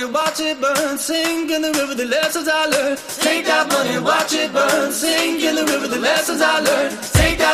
watch it burn. Sink in the river, the lessons I learned. Take that money, watch it burn. Sink in the river, the lessons I learned.